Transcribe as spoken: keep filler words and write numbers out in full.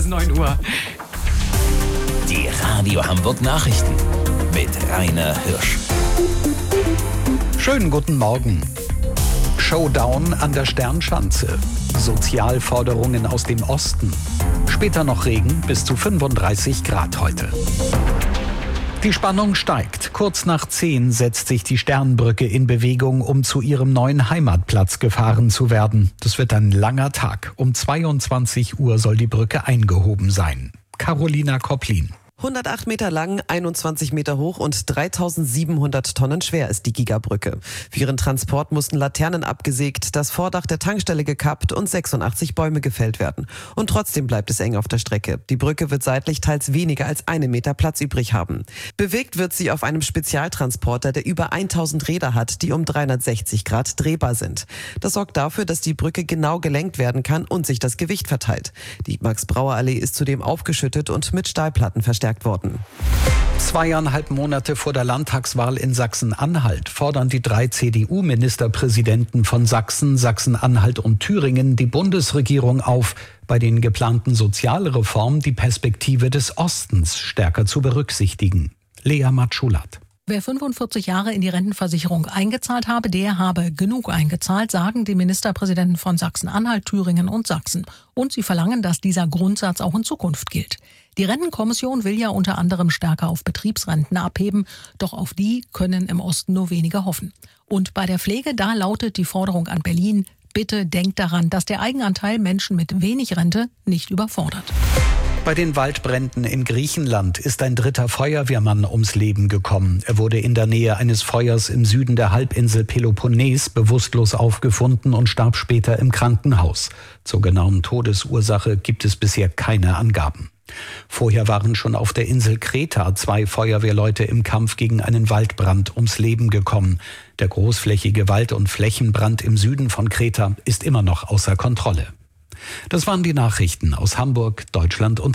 ist neun Uhr. Die Radio Hamburg Nachrichten mit Rainer Hirsch. Schönen guten Morgen. Showdown an der Sternschanze. Sozialforderungen aus dem Osten. Später noch Regen, bis zu fünfunddreißig Grad heute. Die Spannung steigt. Kurz nach zehn setzt sich die Sternbrücke in Bewegung, um zu ihrem neuen Heimatplatz gefahren zu werden. Das wird ein langer Tag. Um zweiundzwanzig Uhr soll die Brücke eingehoben sein. Carolina Kopplin. hundertacht Meter lang, einundzwanzig Meter hoch und dreitausendsiebenhundert Tonnen schwer ist die Gigabrücke. Für ihren Transport mussten Laternen abgesägt, das Vordach der Tankstelle gekappt und sechsundachtzig Bäume gefällt werden. Und trotzdem bleibt es eng auf der Strecke. Die Brücke wird seitlich teils weniger als einen Meter Platz übrig haben. Bewegt wird sie auf einem Spezialtransporter, der über tausend Räder hat, die um dreihundertsechzig Grad drehbar sind. Das sorgt dafür, dass die Brücke genau gelenkt werden kann und sich das Gewicht verteilt. Die Max-Brauer-Allee ist zudem aufgeschüttet und mit Stahlplatten verstärkt worden. Zweieinhalb Monate vor der Landtagswahl in Sachsen-Anhalt fordern die drei C D U-Ministerpräsidenten von Sachsen, Sachsen-Anhalt und Thüringen die Bundesregierung auf, bei den geplanten Sozialreformen die Perspektive des Ostens stärker zu berücksichtigen. Lea Matschulat. Wer fünfundvierzig Jahre in die Rentenversicherung eingezahlt habe, der habe genug eingezahlt, sagen die Ministerpräsidenten von Sachsen-Anhalt, Thüringen und Sachsen. Und sie verlangen, dass dieser Grundsatz auch in Zukunft gilt. Die Rentenkommission will ja unter anderem stärker auf Betriebsrenten abheben, doch auf die können im Osten nur wenige hoffen. Und bei der Pflege, da lautet die Forderung an Berlin: Bitte denkt daran, dass der Eigenanteil Menschen mit wenig Rente nicht überfordert. Bei den Waldbränden in Griechenland ist ein dritter Feuerwehrmann ums Leben gekommen. Er wurde in der Nähe eines Feuers im Süden der Halbinsel Peloponnes bewusstlos aufgefunden und starb später im Krankenhaus. Zur genauen Todesursache gibt es bisher keine Angaben. Vorher waren schon auf der Insel Kreta zwei Feuerwehrleute im Kampf gegen einen Waldbrand ums Leben gekommen. Der großflächige Wald- und Flächenbrand im Süden von Kreta ist immer noch außer Kontrolle. Das waren die Nachrichten aus Hamburg, Deutschland und